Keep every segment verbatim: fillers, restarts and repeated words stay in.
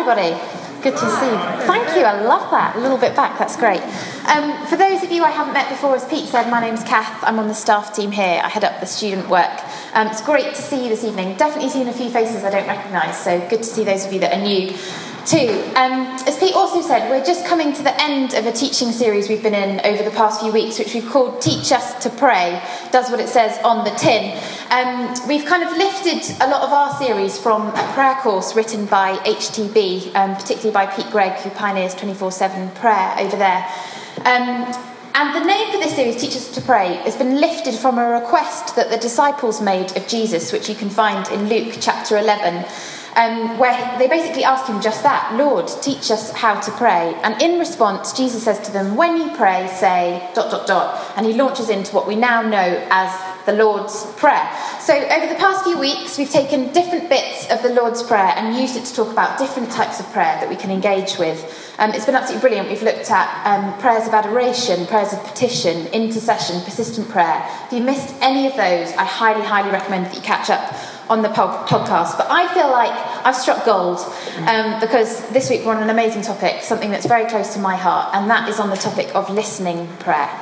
everybody. Good to see you. Thank you, I love that. A little bit back, that's great. Um, for those of you I haven't met before, as Pete said, my name's Kath. I'm on the staff team here. I head up the student work. Um, it's great to see you this evening. Definitely seen a few faces I don't recognise, so good to see those of you that are new too. Um, as Pete also said, we're just coming to the end of a teaching series we've been in over the past few weeks, which we've called Teach Us to Pray. Does what it says on the tin. Um, we've kind of lifted a lot of our series from a prayer course written by H T B, um, particularly by Pete Gregg, who pioneers twenty-four seven prayer over there. Um, and the name for this series, Teach Us to Pray, has been lifted from a request that the disciples made of Jesus, which you can find in Luke chapter eleven. Um, where they basically ask him just that, Lord, teach us how to pray. And in response, Jesus says to them, when you pray, say dot, dot, dot. And he launches into what we now know as the Lord's Prayer. So over the past few weeks, we've taken different bits of the Lord's Prayer and used it to talk about different types of prayer that we can engage with. Um, it's been absolutely brilliant. We've looked at um, prayers of adoration, prayers of petition, intercession, persistent prayer. If you missed any of those, I highly, highly recommend that you catch up on the pod- podcast. But I feel like I've struck gold um, because this week we're on an amazing topic, something that's very close to my heart, and that is on the topic of listening prayer.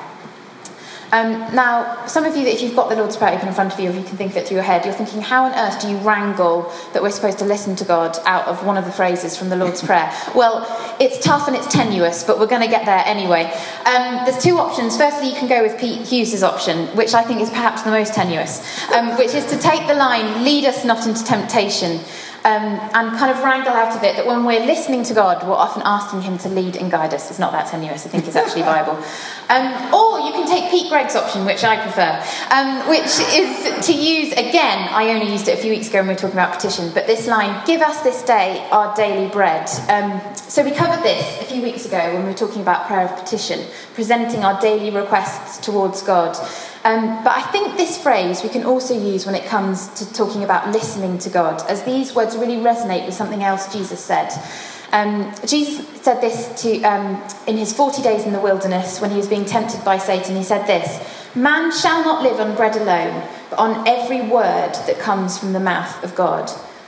Um, now, some of you, if you've got the Lord's Prayer open in front of you, if you can think of it through your head, you're thinking, how on earth do you wrangle that we're supposed to listen to God out of one of the phrases from the Lord's Prayer? Well, it's tough and it's tenuous, but we're going to get there anyway. Um, there's two options. Firstly, you can go with Pete Hughes' option, which I think is perhaps the most tenuous, um, which is to take the line, lead us not into temptation, Um, and kind of wrangle out of it that when we're listening to God, we're often asking him to lead and guide us. It's not that tenuous, I think it's actually viable. Um, or you can take Pete Gregg's option, which I prefer, um, which is to use, again, I only used it a few weeks ago when we were talking about petition, but this line, give us this day our daily bread. Um, so we covered this a few weeks ago when we were talking about prayer of petition, presenting our daily requests towards God. Um, but I think this phrase we can also use when it comes to talking about listening to God, as these words really resonate with something else Jesus said. Um, Jesus said this to um, in his forty days in the wilderness when he was being tempted by Satan. He said this, man shall not live on bread alone, but on every word that comes from the mouth of God.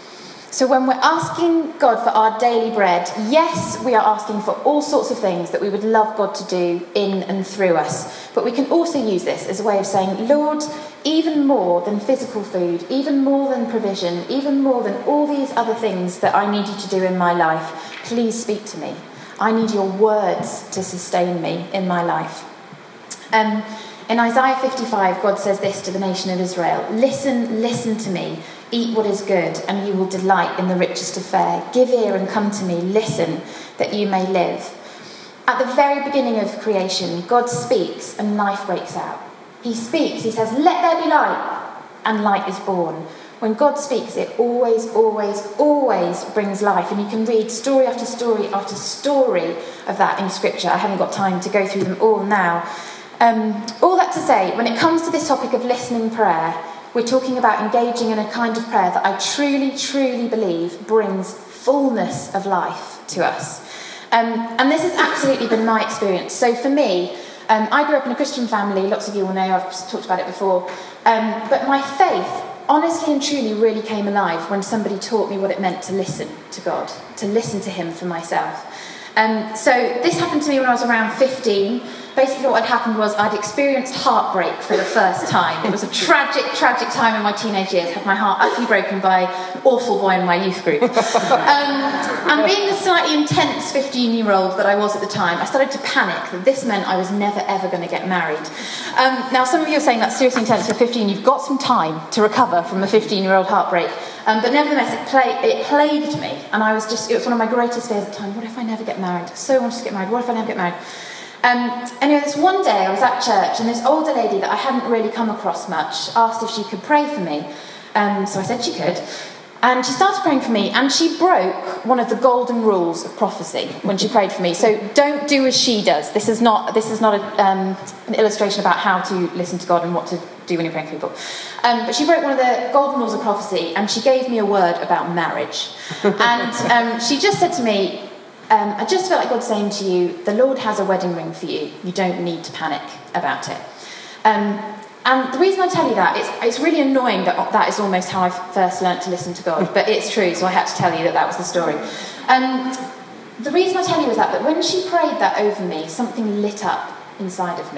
So when we're asking God for our daily bread, yes, we are asking for all sorts of things that we would love God to do in and through us. But we can also use this as a way of saying, Lord, even more than physical food, even more than provision, even more than all these other things that I need you to do in my life, please speak to me. I need your words to sustain me in my life. Um, in Isaiah fifty-five, God says this to the nation of Israel, listen, listen to me. Eat what is good, and you will delight in the richest of fare. Give ear and come to me. Listen, that you may live. At the very beginning of creation, God speaks and life breaks out. He speaks, he says, let there be light, and light is born. When God speaks, it always, always, always brings life. And you can read story after story after story of that in Scripture. I haven't got time to go through them all now. Um, all that to say, when it comes to this topic of listening prayer, we're talking about engaging in a kind of prayer that I truly, truly believe brings fullness of life to us. Um, and this has absolutely been my experience. So for me, um, I grew up in a Christian family. Lots of you will know, I've talked about it before. Um, but my faith, honestly and truly, really came alive when somebody taught me what it meant to listen to God, to listen to him for myself. Um, so this happened to me when I was around fifteen. Basically what had happened was I'd experienced heartbreak for the first time. It was a tragic, tragic time in my teenage years. I had my heart utterly broken by an awful boy in my youth group. Um, and being the slightly intense fifteen-year-old that I was at the time, I started to panic that this meant I was never, ever going to get married. Um, now, some of you are saying that's seriously intense for fifteen. You've got some time to recover from a fifteen-year-old heartbreak. Um, but nevertheless, it, play, it plagued me. And I was just, it was one of my greatest fears at the time. What if I never get married? I so wanted to get married. What if I never get married? Um, anyway, this one day I was at church and this older lady that I hadn't really come across much asked if she could pray for me. Um, so I said she could. And she started praying for me, and she broke one of the golden rules of prophecy when she prayed for me. So don't do as she does. This is not this is not a, um, an illustration about how to listen to God and what to do when you're praying for people. Um, but she broke one of the golden rules of prophecy, and she gave me a word about marriage. And um, she just said to me, um, I just felt like God saying to you, the Lord has a wedding ring for you. You don't need to panic about it. Um, And the reason I tell you that, it's, it's really annoying that that is almost how I first learnt to listen to God, but it's true, so I had to tell you that that was the story. Um, the reason I tell you is that, that when she prayed that over me, something lit up inside of me.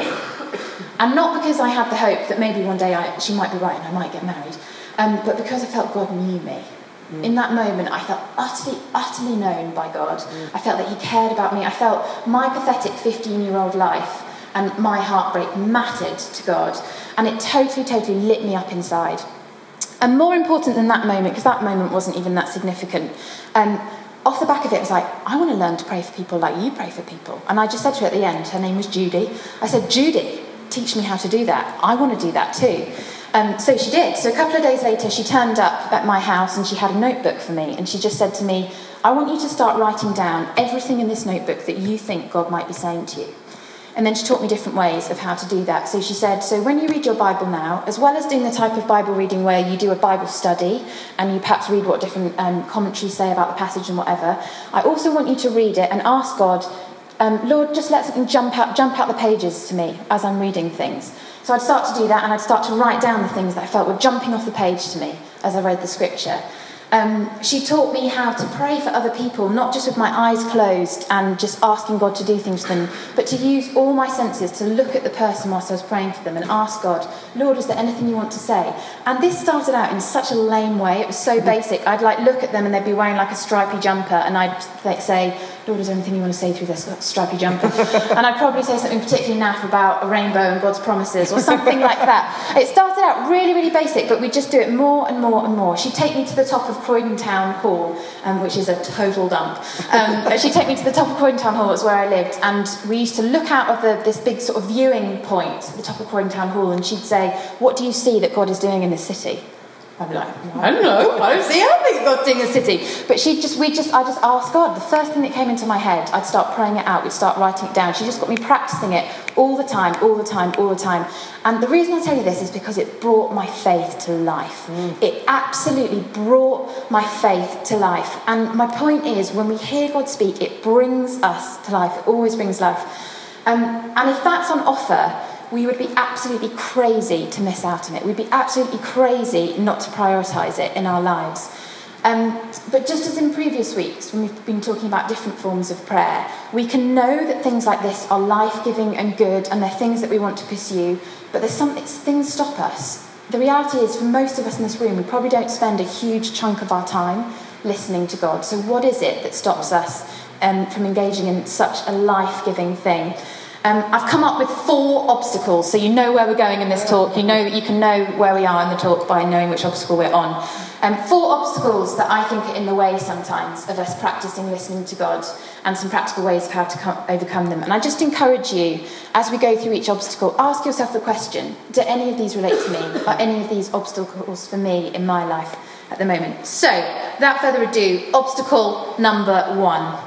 And not because I had the hope that maybe one day I, she might be right and I might get married, um, but because I felt God knew me. Mm. In that moment, I felt utterly, utterly known by God. Mm. I felt that he cared about me. I felt my pathetic fifteen-year-old life and my heartbreak mattered to God. And it totally, totally lit me up inside. And more important than that moment, because that moment wasn't even that significant, um, off the back of it, it was like, I want to learn to pray for people like you pray for people. And I just said to her at the end, her name was Judy, I said, Judy, teach me how to do that. I want to do that too. Um, so she did. So a couple of days later, she turned up at my house and she had a notebook for me. And she just said to me, I want you to start writing down everything in this notebook that you think God might be saying to you. And then she taught me different ways of how to do that. So she said, so when you read your Bible now, as well as doing the type of Bible reading where you do a Bible study and you perhaps read what different um, commentaries say about the passage and whatever, I also want you to read it and ask God, um, Lord, just let something jump out, jump out the pages to me as I'm reading things. So I'd start to do that and I'd start to write down the things that I felt were jumping off the page to me as I read the scripture. Um, she taught me how to pray for other people, not just with my eyes closed and just asking God to do things for them, but to use all my senses to look at the person whilst I was praying for them and ask God, Lord, is there anything you want to say? And this started out in such a lame way. It was so basic. I'd like look at them and they'd be wearing like a stripy jumper and I'd like, say, Lord, is there anything you want to say through this stripy jumper? And I'd probably say something particularly naff about a rainbow and God's promises or something like that. It started out really, really basic, but we'd just do it more and more and more. She'd take me to the top of Croydon Town Hall, um, which is a total dump. Um, she'd take me to the top of Croydon Town Hall, that's where I lived, and we used to look out of the, this big sort of viewing point at the top of Croydon Town Hall, and she'd say, what do you see that God is doing in this city? I'd be like, I don't know, I don't see anything God's doing in the city. But she just, we just, I just asked God. The first thing that came into my head, I'd start praying it out, we'd start writing it down. She just got me practicing it all the time, all the time, all the time. And the reason I tell you this is because it brought my faith to life. Mm. It absolutely brought my faith to life. And my point is, when we hear God speak, it brings us to life. It always brings life. Um, and if that's on offer, we would be absolutely crazy to miss out on it. We'd be absolutely crazy not to prioritise it in our lives. Um, but just as in previous weeks, when we've been talking about different forms of prayer, we can know that things like this are life-giving and good, and they're things that we want to pursue, but there's some things stop us. The reality is, for most of us in this room, we probably don't spend a huge chunk of our time listening to God. So what is it that stops us um, from engaging in such a life-giving thing? Um, I've come up with four obstacles, so you know where we're going in this talk. You know that you can know where we are in the talk by knowing which obstacle we're on. Um, four obstacles that I think are in the way sometimes of us practicing listening to God, and some practical ways of how to come, overcome them. And I just encourage you, as we go through each obstacle, ask yourself the question, do any of these relate to me? Are any of these obstacles for me in my life at the moment? So, without further ado, obstacle number one.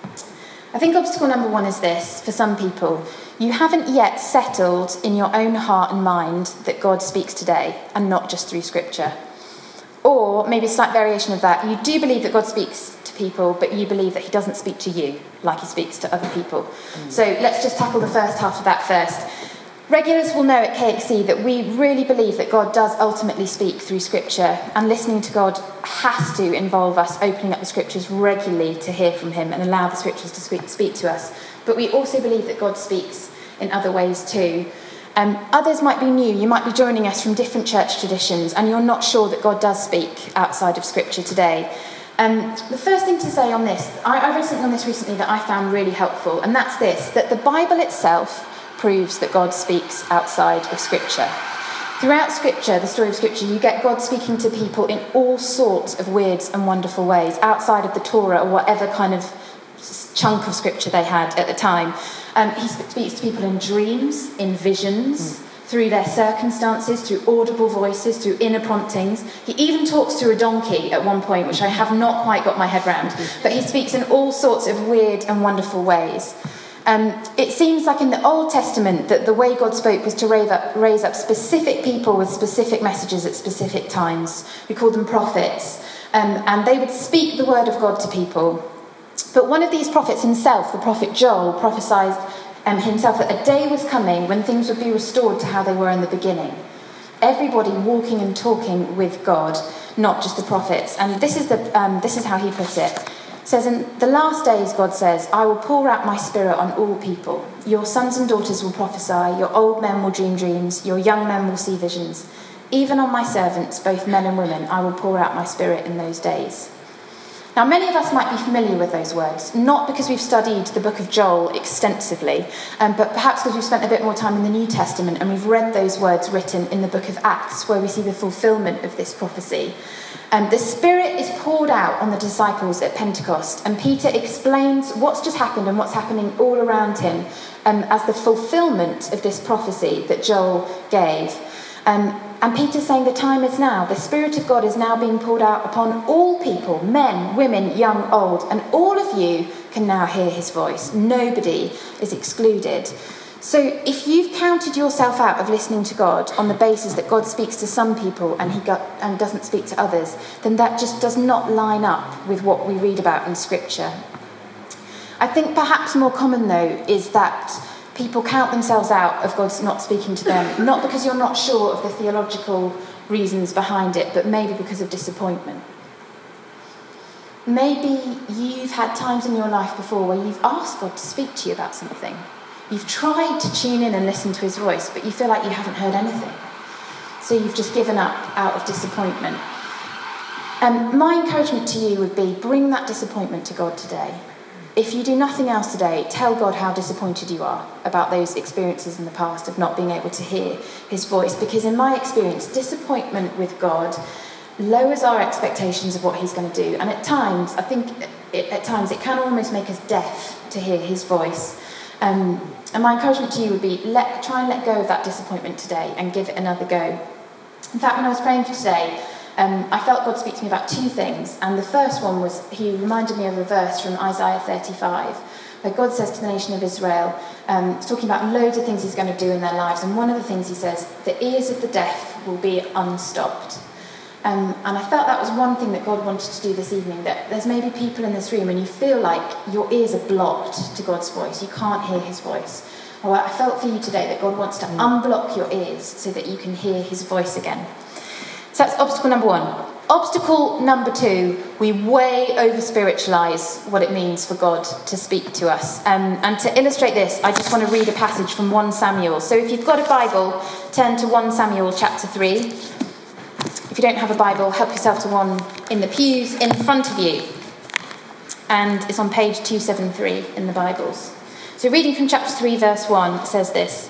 I think obstacle number one is this, for some people. You haven't yet settled in your own heart and mind that God speaks today, and not just through Scripture. Or, maybe a slight variation of that, you do believe that God speaks to people, but you believe that he doesn't speak to you like he speaks to other people. Mm. So let's just tackle the first half of that first. Regulars will know at K X C that we really believe that God does ultimately speak through Scripture, and listening to God has to involve us opening up the Scriptures regularly to hear from him and allow the Scriptures to speak, speak to us. But we also believe that God speaks in other ways too. Um, others might be new. You might be joining us from different church traditions, and you're not sure that God does speak outside of Scripture today. Um, the first thing to say on this, I, I read something on this recently that I found really helpful, and that's this, that the Bible itself proves that God speaks outside of Scripture. Throughout Scripture, the story of Scripture, you get God speaking to people in all sorts of weird and wonderful ways, outside of the Torah or whatever kind of chunk of Scripture they had at the time. Um, he speaks to people in dreams, in visions, mm. through their circumstances, through audible voices, through inner promptings. He even talks to a donkey at one point, which I have not quite got my head around. But he speaks in all sorts of weird and wonderful ways. Um, it seems like in the Old Testament that the way God spoke was to raise up, raise up specific people with specific messages at specific times. We called them prophets. Um, and they would speak the word of God to people. But one of these prophets himself, the prophet Joel, prophesied um, himself that a day was coming when things would be restored to how they were in the beginning. everybody walking and talking with God, not just the prophets. And this is the um, this is how he put it. It says, in the last days, God says, I will pour out my spirit on all people. Your sons and daughters will prophesy, your old men will dream dreams, your young men will see visions. Even on my servants, both men and women, I will pour out my spirit in those days. Now, many of us might be familiar with those words, not because we've studied the book of Joel extensively, um, but perhaps because we've spent a bit more time in the New Testament and we've read those words written in the book of Acts, where we see the fulfillment of this prophecy. Um, the Spirit is poured out on the disciples at Pentecost, and Peter explains what's just happened and what's happening all around him um, as the fulfillment of this prophecy that Joel gave. Um, and Peter's saying the time is now. The Spirit of God is now being poured out upon all people, men, women, young, old, and all of you can now hear his voice. Nobody is excluded. So if you've counted yourself out of listening to God on the basis that God speaks to some people and he got, and doesn't speak to others, then that just does not line up with what we read about in Scripture. I think perhaps more common, though, is that people count themselves out of God's not speaking to them, not because you're not sure of the theological reasons behind it, but maybe because of disappointment. Maybe you've had times in your life before where you've asked God to speak to you about something. You've tried to tune in and listen to his voice, but you feel like you haven't heard anything. So you've just given up out of disappointment. And my encouragement to you would be, bring that disappointment to God today. If you do nothing else today, tell God how disappointed you are about those experiences in the past of not being able to hear his voice. Because in my experience, disappointment with God lowers our expectations of what he's going to do. And at times, I think it, at times it can almost make us deaf to hear his voice. Um, and my encouragement to you would be, let, try and let go of that disappointment today and give it another go. In fact, when I was praying for today, Um, I felt God speak to me about two things, and the first one was he reminded me of a verse from Isaiah thirty-five, where God says to the nation of Israel, um, he's talking about loads of things he's going to do in their lives, and one of the things he says, the ears of the deaf will be unstopped. Um, and I felt that was one thing that God wanted to do this evening, that there's maybe people in this room and you feel like your ears are blocked to God's voice, you can't hear his voice. Well, I felt for you today that God wants to unblock your ears so that you can hear his voice again. So that's obstacle number one. Obstacle number two, we way over-spiritualise what it means for God to speak to us. Um, and to illustrate this, I just want to read a passage from First Samuel. So if you've got a Bible, turn to First Samuel chapter three. If you don't have a Bible, help yourself to one in the pews in front of you. And it's on page two seventy-three in the Bibles. So reading from chapter three, verse one, it says this.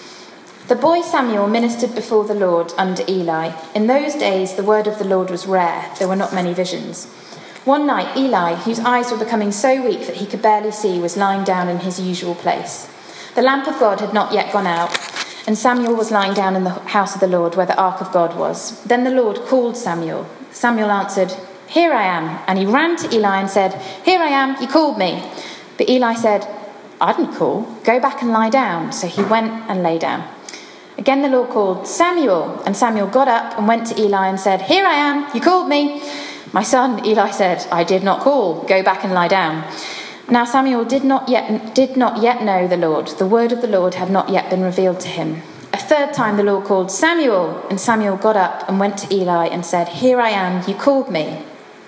The boy Samuel ministered before the Lord under Eli. In those days, the word of the Lord was rare. There were not many visions. One night, Eli, whose eyes were becoming so weak that he could barely see, was lying down in his usual place. The lamp of God had not yet gone out, and Samuel was lying down in the house of the Lord where the ark of God was. Then the Lord called Samuel. Samuel answered, "Here I am." And he ran to Eli and said, "Here I am, you called me." But Eli said, "I didn't call. Go back and lie down." So he went and lay down. Again the Lord called, "Samuel." And Samuel got up and went to Eli and said, "Here I am, you called me." "My son," Eli said, "I did not call. Go back and lie down." Now Samuel did not yet did not yet know the Lord. The word of the Lord had not yet been revealed to him. A third time the Lord called, "Samuel." And Samuel got up and went to Eli and said, "Here I am, you called me."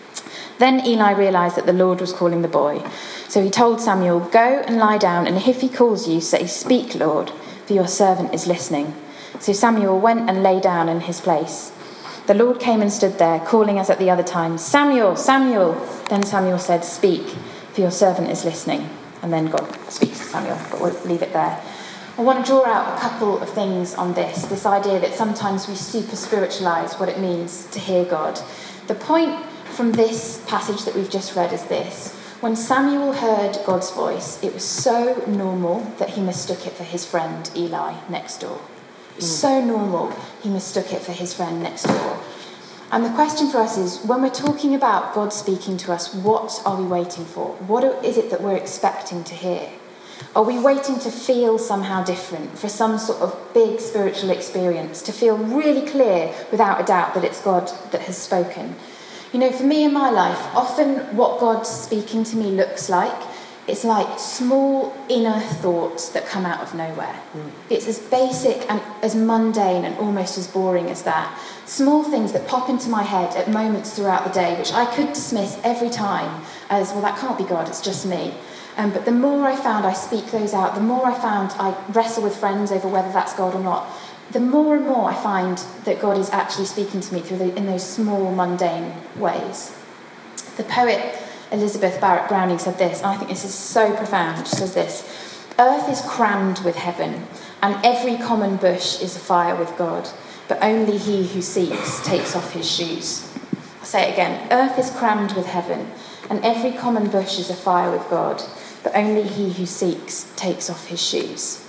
Then Eli realised that the Lord was calling the boy. So he told Samuel, "Go and lie down, and if he calls you, say, 'Speak, Lord, for your servant is listening.'" So Samuel went and lay down in his place. The Lord came and stood there, calling as at the other time, "Samuel, Samuel." Then Samuel said, "Speak, for your servant is listening." And then God speaks to Samuel, but we'll leave it there. I want to draw out a couple of things on this, this idea that sometimes we super spiritualise what it means to hear God. The point from this passage that we've just read is this. When Samuel heard God's voice, it was so normal that he mistook it for his friend Eli next door. It was so normal he mistook it for his friend next door. And the question for us is, when we're talking about God speaking to us, what are we waiting for? What is it that we're expecting to hear? Are we waiting to feel somehow different, for some sort of big spiritual experience, to feel really clear without a doubt that it's God that has spoken? You know, for me in my life, often what God's speaking to me looks like It's like small inner thoughts that come out of nowhere. Mm. It's as basic and as mundane and almost as boring as that. Small things that pop into my head at moments throughout the day, which I could dismiss every time as, well, that can't be God, it's just me. Um, but the more I found I speak those out, the more I found I wrestle with friends over whether that's God or not, the more and more I find that God is actually speaking to me through the, in those small, mundane ways. The poet Elizabeth Barrett Browning said this, and I think this is so profound. She says this: "Earth is crammed with heaven, and every common bush is afire with God, but only he who seeks takes off his shoes." I'll say it again. Earth is crammed with heaven, and every common bush is afire with God, but only he who seeks takes off his shoes.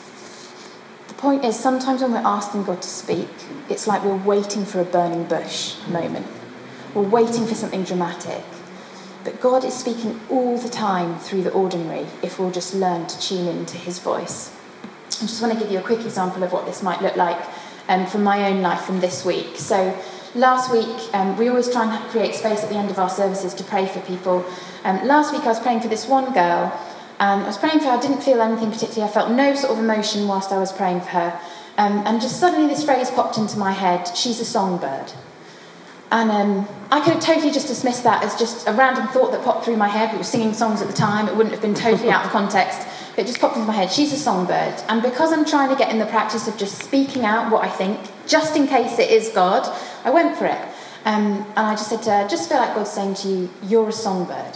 The point is, sometimes when we're asking God to speak, it's like we're waiting for a burning bush moment. We're waiting for something dramatic. But God is speaking all the time through the ordinary if we'll just learn to tune into his voice. I just want to give you a quick example of what this might look like um, from my own life from this week. So last week, um, we always try and create space at the end of our services to pray for people. Um, last week I was praying for this one girl, and I was praying for her. I didn't feel anything particularly. I felt no sort of emotion whilst I was praying for her. Um, and just suddenly this phrase popped into my head: she's a songbird. And um, I could have totally just dismissed that as just a random thought that popped through my head. We were singing songs at the time. It wouldn't have been totally out of context. But it just popped into my head. She's a songbird. And because I'm trying to get in the practice of just speaking out what I think, just in case it is God, I went for it. Um, and I just said to her, just feel like God's saying to you, you're a songbird.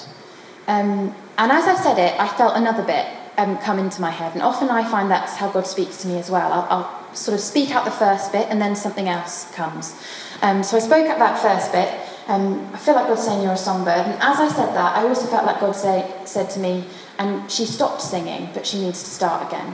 Um, and as I said it, I felt another bit um, come into my head. And often I find that's how God speaks to me as well. I'll, I'll sort of speak out the first bit and then something else comes. Um, so I spoke at that first bit. Um, I feel like God's saying you're a songbird. And as I said that, I also felt like God say, said to me, and she stopped singing, but she needs to start again.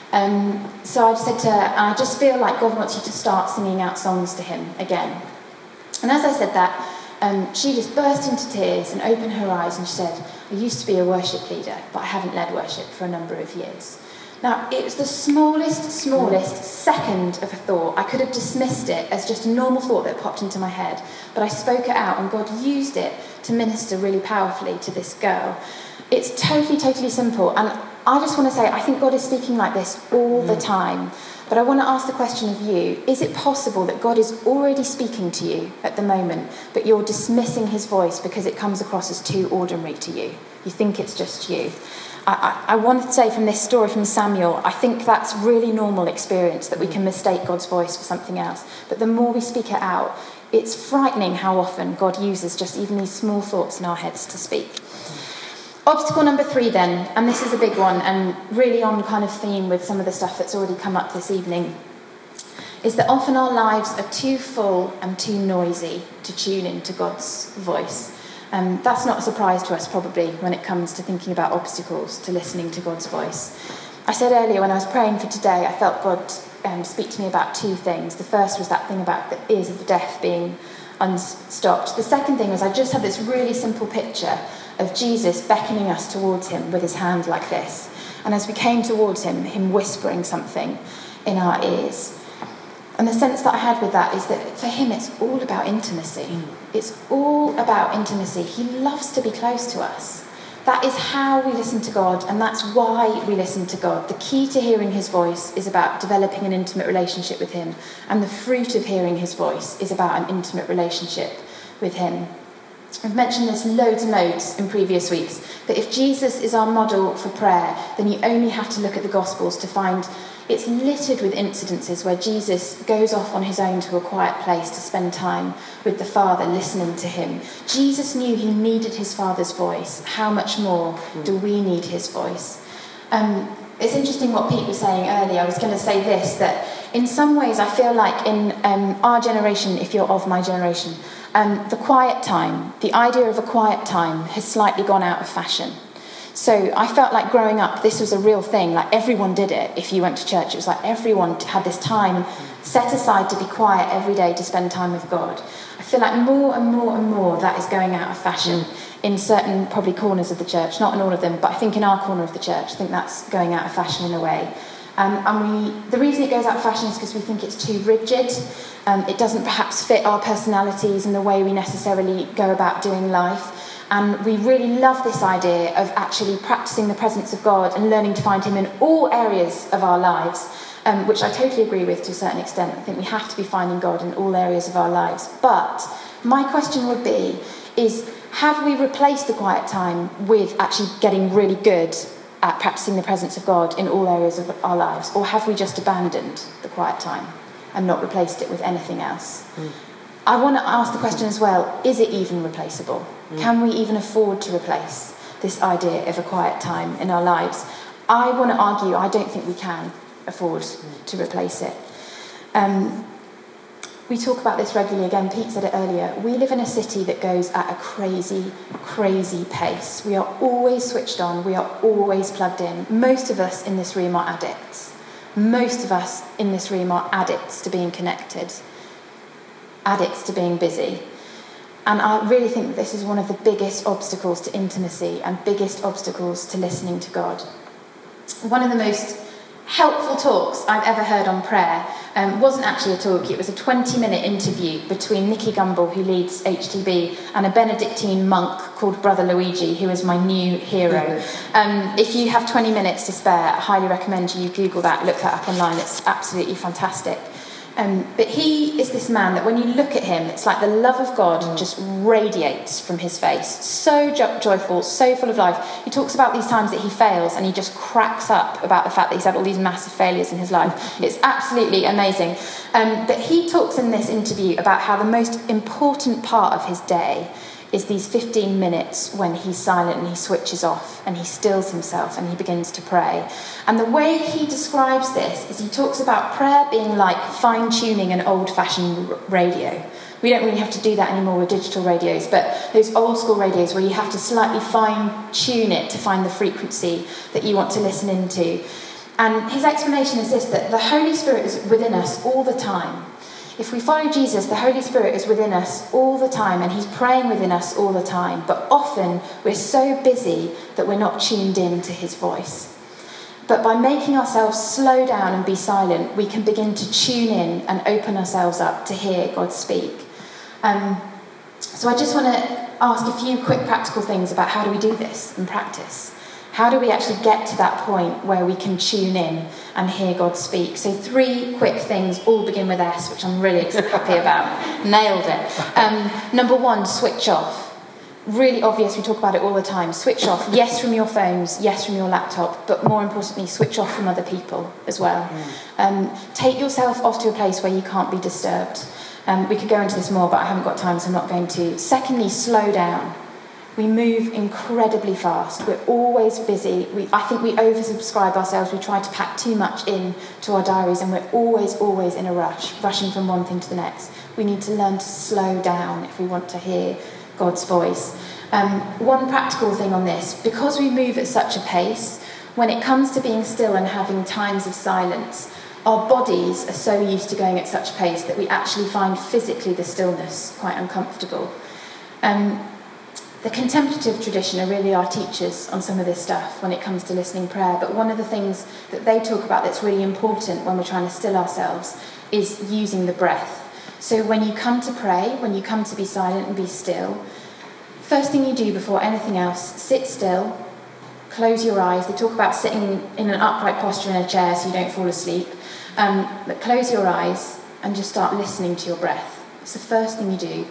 Um, so I said to her, I just feel like God wants you to start singing out songs to him again. And as I said that, um, she just burst into tears and opened her eyes and she said, I used to be a worship leader, but I haven't led worship for a number of years. Now, it was the smallest, smallest second of a thought. I could have dismissed it as just a normal thought that popped into my head, but I spoke it out and God used it to minister really powerfully to this girl. It's totally, totally simple. And I just want to say, I think God is speaking like this all the time. But I want to ask the question of you, is it possible that God is already speaking to you at the moment, but you're dismissing his voice because it comes across as too ordinary to you? You think it's just you. I, I, I want to say from this story from Samuel, I think that's really normal experience, that we can mistake God's voice for something else. But the more we speak it out, it's frightening how often God uses just even these small thoughts in our heads to speak. Obstacle number three then, and this is a big one and really on kind of theme with some of the stuff that's already come up this evening, is that often our lives are too full and too noisy to tune into God's voice. Um, that's not a surprise to us probably when it comes to thinking about obstacles to listening to God's voice. I said earlier when I was praying for today, I felt God um, speak to me about two things. The first was that thing about the ears of the deaf being unstopped. The second thing was I just had this really simple picture of Jesus beckoning us towards him with his hand like this. And as we came towards him, him whispering something in our ears. And the sense that I had with that is that for him, it's all about intimacy. It's all about intimacy. He loves to be close to us. That is how we listen to God, and that's why we listen to God. The key to hearing his voice is about developing an intimate relationship with him, and the fruit of hearing his voice is about an intimate relationship with him. I've mentioned this loads and loads in previous weeks, but if Jesus is our model for prayer, then you only have to look at the Gospels to find it's littered with incidences where Jesus goes off on his own to a quiet place to spend time with the Father, listening to him. Jesus knew he needed his Father's voice. How much more do we need his voice? Um, it's interesting what Pete was saying earlier. I was going to say this, that in some ways I feel like in um, our generation, if you're of my generation, um, the quiet time, the idea of a quiet time has slightly gone out of fashion. So I felt like growing up, this was a real thing. Like everyone did it. If you went to church, it was like everyone had this time set aside to be quiet every day to spend time with God. I feel like more and more and more that is going out of fashion in certain probably corners of the church. Not in all of them, but I think in our corner of the church, I think that's going out of fashion in a way. Um, and we, the reason it goes out of fashion is because we think it's too rigid. Um, it doesn't perhaps fit our personalities and the way we necessarily go about doing life. And we really love this idea of actually practicing the presence of God and learning to find him in all areas of our lives, um, which I totally agree with to a certain extent. I think we have to be finding God in all areas of our lives. But my question would be, is have we replaced the quiet time with actually getting really good at practicing the presence of God in all areas of our lives? Or have we just abandoned the quiet time and not replaced it with anything else? Mm. I want to ask the question as well, is it even replaceable? Mm. Can we even afford to replace this idea of a quiet time in our lives? I want to argue, I don't think we can afford mm. to replace it. Um, we talk about this regularly. Again, Pete said it earlier. We live in a city that goes at a crazy, crazy pace. We are always switched on. We are always plugged in. Most of us in this room are addicts. Most of us in this room are addicts to being connected, addicts to being busy. And I really think that this is one of the biggest obstacles to intimacy and biggest obstacles to listening to God. One of the most helpful talks I've ever heard on prayer um, wasn't actually a talk, it was a twenty-minute interview between Nicky Gumbel, who leads H T B, and a Benedictine monk called Brother Luigi, who is my new hero. Um, if you have twenty minutes to spare, I highly recommend you Google that, look that up online, it's absolutely fantastic. Um, but he is this man that when you look at him, it's like the love of God mm. just radiates from his face. So jo- joyful, so full of life. He talks about these times that he fails and he just cracks up about the fact that he's had all these massive failures in his life. It's absolutely amazing. Um, but he talks in this interview about how the most important part of his day is these fifteen minutes when he's silent and he switches off and he stills himself and he begins to pray. And the way he describes this is he talks about prayer being like fine-tuning an old-fashioned radio. We don't really have to do that anymore with digital radios, but those old-school radios where you have to slightly fine-tune it to find the frequency that you want to listen into. And his explanation is this, that the Holy Spirit is within us all the time. If we follow Jesus, the Holy Spirit is within us all the time and he's praying within us all the time. But often we're so busy that we're not tuned in to his voice. But by making ourselves slow down and be silent, we can begin to tune in and open ourselves up to hear God speak. Um, so I just want to ask a few quick practical things about how do we do this in practice. How do we actually get to that point where we can tune in and hear God speak? So three quick things, all begin with S, which I'm really happy about. Nailed it. Um, number one, switch off. Really obvious, we talk about it all the time. Switch off, yes, from your phones, yes, from your laptop, but more importantly, switch off from other people as well. Mm. Um, take yourself off to a place where you can't be disturbed. Um, we could go into this more, but I haven't got time, so I'm not going to. Secondly, slow down. We move incredibly fast. We're always busy. We, I think we oversubscribe ourselves. We try to pack too much in to our diaries, and we're always, always in a rush, rushing from one thing to the next. We need to learn to slow down if we want to hear God's voice. Um, one practical thing on this, because we move at such a pace, when it comes to being still and having times of silence, our bodies are so used to going at such a pace that we actually find physically the stillness quite uncomfortable. Um, The contemplative tradition are really our teachers on some of this stuff when it comes to listening prayer, but one of the things that they talk about that's really important when we're trying to still ourselves is using the breath. So when you come to pray, when you come to be silent and be still, first thing you do before anything else, sit still, close your eyes. They talk about sitting in an upright posture in a chair so you don't fall asleep, um, but close your eyes and just start listening to your breath. It's the first thing you do.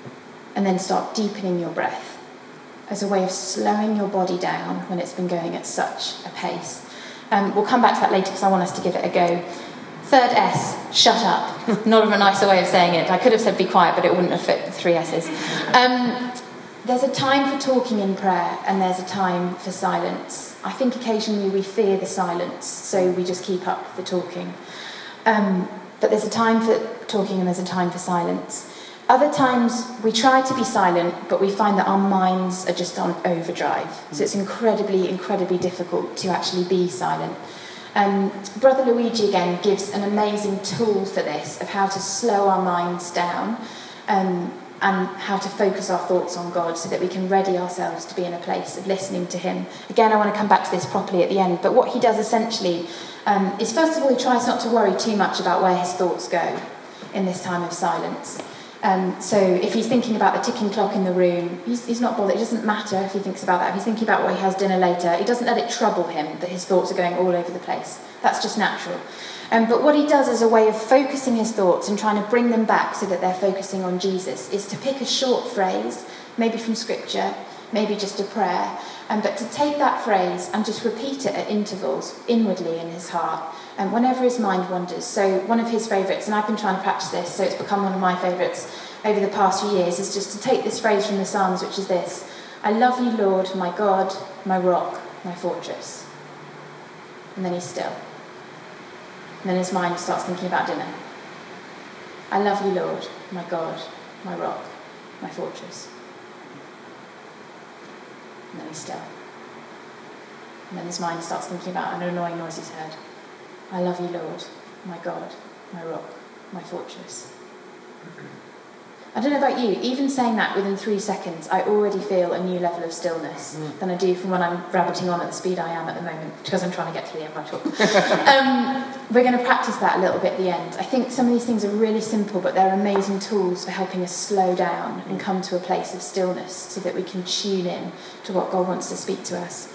And then start deepening your breath as a way of slowing your body down when it's been going at such a pace. Um, we'll come back to that later because I want us to give it a go. Third S, shut up. Not a nicer way of saying it. I could have said be quiet, but it wouldn't have fit the three S's. Um, there's a time for talking in prayer and there's a time for silence. I think occasionally we fear the silence, so we just keep up the talking. Um, but there's a time for talking and there's a time for silence. Other times we try to be silent, but we find that our minds are just on overdrive. So it's incredibly, incredibly difficult to actually be silent. Um, Brother Luigi, again, gives an amazing tool for this, of how to slow our minds down um, and how to focus our thoughts on God so that we can ready ourselves to be in a place of listening to him. Again, I want to come back to this properly at the end, but what he does essentially um, is, first of all, he tries not to worry too much about where his thoughts go in this time of silence. Um, so if he's thinking about the ticking clock in the room, he's, he's not bothered. It doesn't matter if he thinks about that. If he's thinking about what he has dinner later, he doesn't let it trouble him that his thoughts are going all over the place. That's just natural. Um, but what he does as a way of focusing his thoughts and trying to bring them back so that they're focusing on Jesus is to pick a short phrase, maybe from scripture, maybe just a prayer, um, but to take that phrase and just repeat it at intervals inwardly in his heart, and um, whenever his mind wanders. So one of his favourites, and I've been trying to practice this, so it's become one of my favourites over the past few years, is just to take this phrase from the Psalms, which is this: I love you, Lord, my God, my rock, my fortress. And then he's still. And then his mind starts thinking about dinner. I love you, Lord, my God, my rock, my fortress. And then he's still. And then his mind starts thinking about an annoying noise he's heard. I love you, Lord, my God, my rock, my fortress. I don't know about you, even saying that within three seconds, I already feel a new level of stillness mm. than I do from when I'm rabbiting on at the speed I am at the moment, because I'm trying to get through the end of my talk. um, we're going to practice that a little bit at the end. I think some of these things are really simple, but they're amazing tools for helping us slow down and come to a place of stillness so that we can tune in to what God wants to speak to us.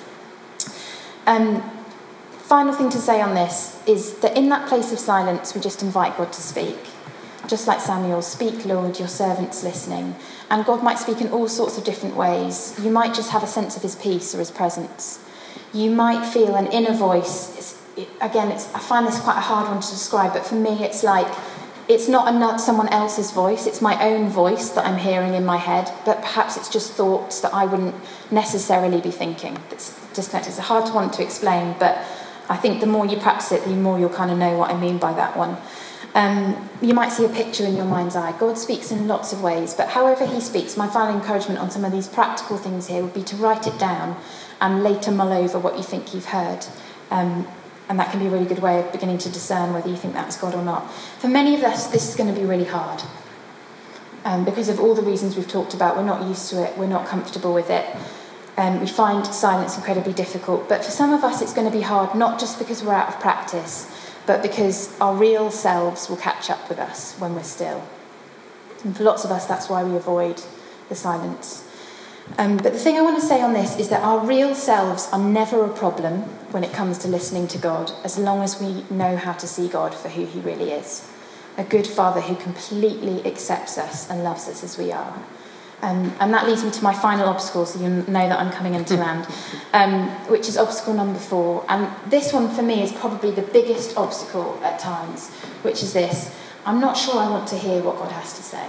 Um, final thing to say on this is that in that place of silence, we just invite God to speak. Just like Samuel, speak, Lord, your servant's listening. And God might speak in all sorts of different ways. You might just have a sense of his peace or his presence. You might feel an inner voice. It's, it, again, it's, I find this quite a hard one to describe, but for me it's like, it's not another, someone else's voice, it's my own voice that I'm hearing in my head, but perhaps it's just thoughts that I wouldn't necessarily be thinking. It's disconnected. It's a hard one to explain, but I think the more you practice it, the more you'll kind of know what I mean by that one. Um, you might see a picture in your mind's eye. God speaks in lots of ways, but however he speaks, my final encouragement on some of these practical things here would be to write it down and later mull over what you think you've heard. Um, and that can be a really good way of beginning to discern whether you think that's God or not. For many of us, this is going to be really hard. Um, because of all the reasons we've talked about, we're not used to it, we're not comfortable with it. Um, we find silence incredibly difficult. But for some of us, it's going to be hard, not just because we're out of practice, but because our real selves will catch up with us when we're still. And for lots of us, that's why we avoid the silence. Um, but the thing I want to say on this is that our real selves are never a problem when it comes to listening to God, as long as we know how to see God for who he really is. A good Father who completely accepts us and loves us as we are. Um, and that leads me to my final obstacle, so you know that I'm coming into land, um, which is obstacle number four. And this one, for me, is probably the biggest obstacle at times, which is this: I'm not sure I want to hear what God has to say.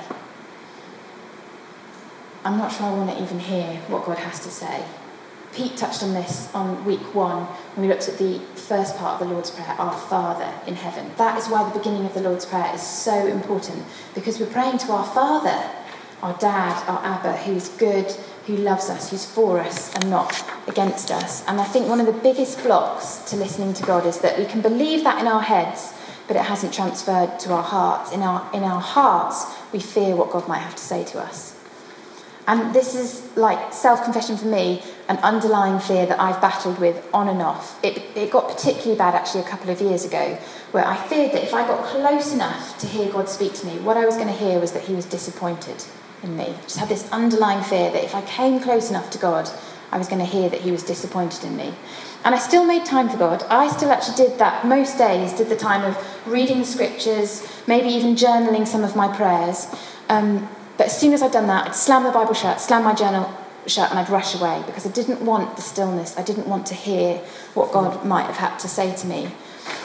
I'm not sure I want to even hear what God has to say. Pete touched on this on week one, when we looked at the first part of the Lord's Prayer, our Father in heaven. That is why the beginning of the Lord's Prayer is so important, because we're praying to our Father, our Dad, our Abba, who's good, who loves us, who's for us and not against us. And I think one of the biggest blocks to listening to God is that we can believe that in our heads, but it hasn't transferred to our hearts. In our, in our hearts, we fear what God might have to say to us. And this is, like self-confession for me, an underlying fear that I've battled with on and off. It, it got particularly bad actually a couple of years ago, where I feared that if I got close enough to hear God speak to me, what I was going to hear was that he was disappointed in me. I just had this underlying fear that if I came close enough to God, I was going to hear that he was disappointed in me. And I still made time for God. I still actually did that most days, did the time of reading the scriptures, maybe even journaling some of my prayers. Um, but as soon as I'd done that, I'd slam the Bible shut, slam my journal shut, and I'd rush away, because I didn't want the stillness. I didn't want to hear what God might have had to say to me.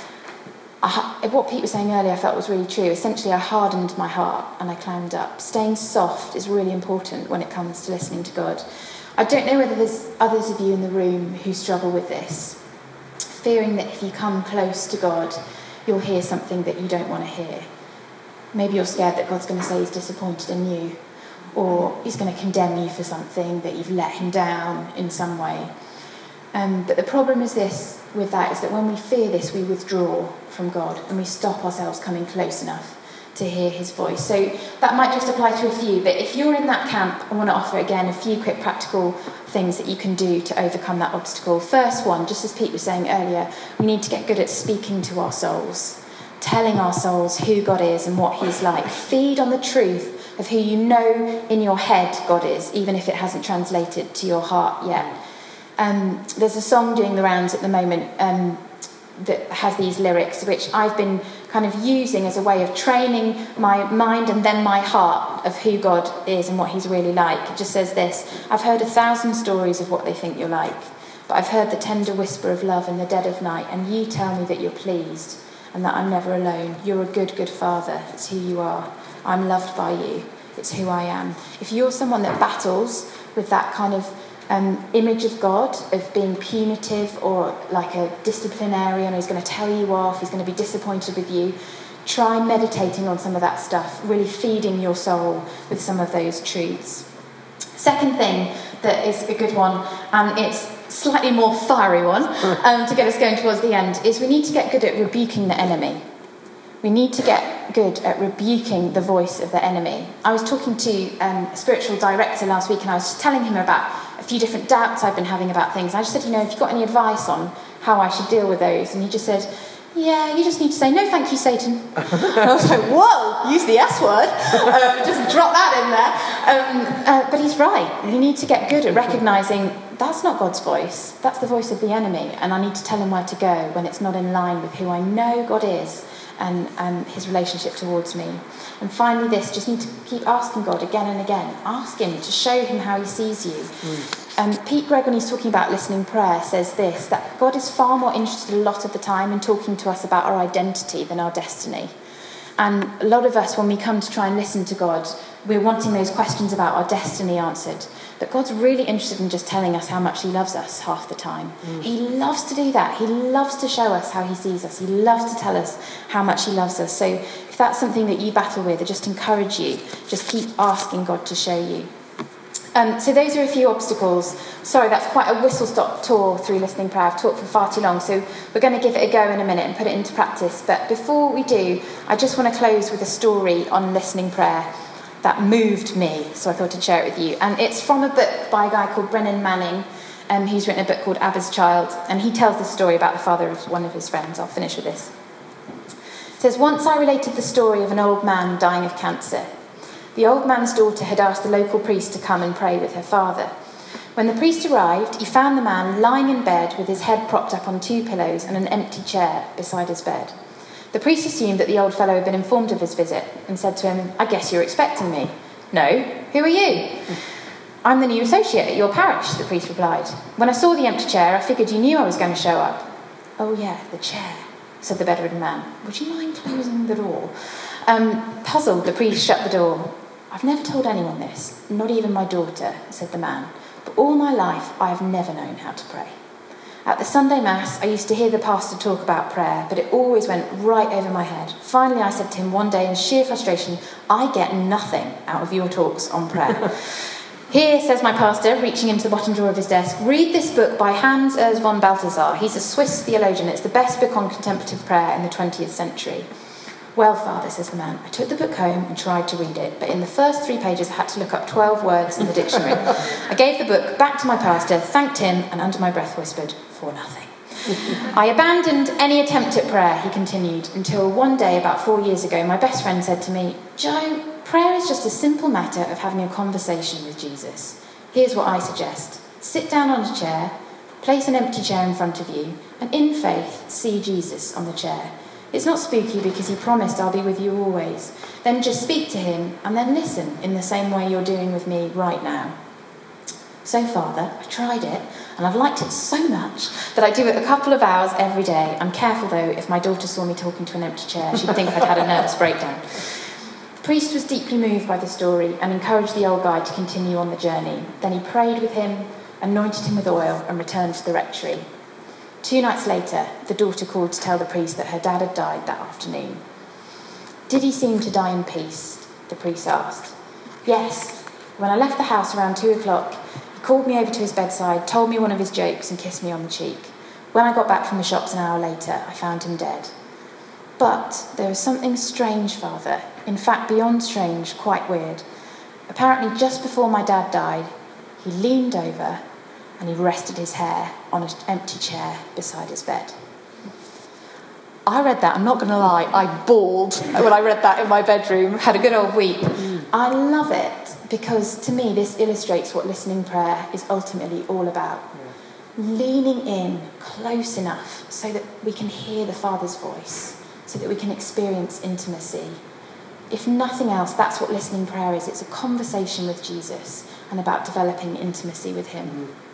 I, what Pete was saying earlier I felt was really true. Essentially, I hardened my heart and I climbed up. Staying soft is really important when it comes to listening to God. I don't know whether there's others of you in the room who struggle with this, fearing that if you come close to God, you'll hear something that you don't want to hear. Maybe you're scared that God's going to say he's disappointed in you, or he's going to condemn you for something, that you've let him down in some way. Um, but the problem is this with that is that when we fear this, we withdraw from God and we stop ourselves coming close enough to hear his voice. So that might just apply to a few, but if you're in that camp, I want to offer again a few quick practical things that you can do to overcome that obstacle. First one, just as Pete was saying earlier, we need to get good at speaking to our souls, telling our souls who God is and what he's like. Feed on the truth of who you know in your head God is, even if it hasn't translated to your heart yet. Um, there's a song doing the rounds at the moment um, that has these lyrics, which I've been kind of using as a way of training my mind and then my heart of who God is and what he's really like. It just says this: I've heard a thousand stories of what they think you're like, but I've heard the tender whisper of love in the dead of night, and you tell me that you're pleased and that I'm never alone. You're a good, good father. It's who you are. I'm loved by you. It's who I am. If you're someone that battles with that kind of um, image of God, of being punitive or like a disciplinarian, who's going to tell you off, he's going to be disappointed with you, try meditating on some of that stuff, really feeding your soul with some of those truths. Second thing that is a good one, and it's slightly more fiery one um, to get us going towards the end, is we need to get good at rebuking the enemy. We need to get good at rebuking the voice of the enemy. I was talking to um, a spiritual director last week, and I was just telling him about a few different doubts I've been having about things. I just said, you know, have you got any advice on how I should deal with those? And he just said, yeah, you just need to say, no, thank you, Satan. I was like, whoa, use the S word. Um, just drop that in there. Um, uh, but he's right. We need to get good at recognising that's not God's voice. That's the voice of the enemy. And I need to tell him where to go when it's not in line with who I know God is and um, his relationship towards me. And finally this, just need to keep asking God again and again. Ask him to show him how he sees you. Mm. Um, Pete Greig, when he's talking about listening prayer, says this, that God is far more interested a lot of the time in talking to us about our identity than our destiny. And a lot of us, when we come to try and listen to God, we're wanting those questions about our destiny answered. But God's really interested in just telling us how much he loves us half the time. Mm. He loves to do that. He loves to show us how he sees us. He loves to tell us how much he loves us. So if that's something that you battle with, I just encourage you, just keep asking God to show you. Um, so those are a few obstacles. Sorry, that's quite a whistle-stop tour through listening prayer. I've talked for far too long, so we're going to give it a go in a minute and put it into practice. But before we do, I just want to close with a story on listening prayer that moved me, so I thought I'd share it with you. And it's from a book by a guy called Brennan Manning, um, who's written a book called Abba's Child, and he tells this story about the father of one of his friends. I'll finish with this. It says, once I related the story of an old man dying of cancer. The old man's daughter had asked the local priest to come and pray with her father. When the priest arrived, he found the man lying in bed with his head propped up on two pillows and an empty chair beside his bed. The priest assumed that the old fellow had been informed of his visit and said to him, I guess you're expecting me. No, who are you? I'm the new associate at your parish, the priest replied. When I saw the empty chair, I figured you knew I was going to show up. Oh yeah, the chair, said the bedridden man. Would you mind closing the door? Um, puzzled, the priest shut the door. I've never told anyone this, not even my daughter, said the man. But all my life, I have never known how to pray. At the Sunday Mass, I used to hear the pastor talk about prayer, but it always went right over my head. Finally, I said to him one day in sheer frustration, I get nothing out of your talks on prayer. Here, says my pastor, reaching into the bottom drawer of his desk, read this book by Hans Urs von Balthasar. He's a Swiss theologian. It's the best book on contemplative prayer in the twentieth century. Well, Father, says the man, I took the book home and tried to read it, but in the first three pages I had to look up twelve words in the dictionary. I gave the book back to my pastor, thanked him, and under my breath whispered, for nothing. I abandoned any attempt at prayer, he continued, until one day about four years ago, my best friend said to me, Joe, prayer is just a simple matter of having a conversation with Jesus. Here's what I suggest. Sit down on a chair, place an empty chair in front of you, and in faith, see Jesus on the chair. It's not spooky because he promised I'll be with you always. Then just speak to him and then listen in the same way you're doing with me right now. So, Father, I tried it and I've liked it so much that I do it a couple of hours every day. I'm careful, though, if my daughter saw me talking to an empty chair, she'd think I'd had a nervous breakdown. The priest was deeply moved by the story and encouraged the old guy to continue on the journey. Then he prayed with him, anointed him with oil and returned to the rectory. Two nights later, the daughter called to tell the priest that her dad had died that afternoon. Did he seem to die in peace? The priest asked. Yes. When I left the house around two o'clock, he called me over to his bedside, told me one of his jokes and kissed me on the cheek. When I got back from the shops an hour later, I found him dead. But there was something strange, Father. In fact, beyond strange, quite weird. Apparently, just before my dad died, he leaned over and he rested his hair on an empty chair beside his bed. I read that, I'm not going to lie, I bawled when I read that in my bedroom, had a good old weep. I love it because to me this illustrates what listening prayer is ultimately all about. Yeah. Leaning in close enough so that we can hear the Father's voice, so that we can experience intimacy. If nothing else, that's what listening prayer is. It's a conversation with Jesus and about developing intimacy with him. Mm.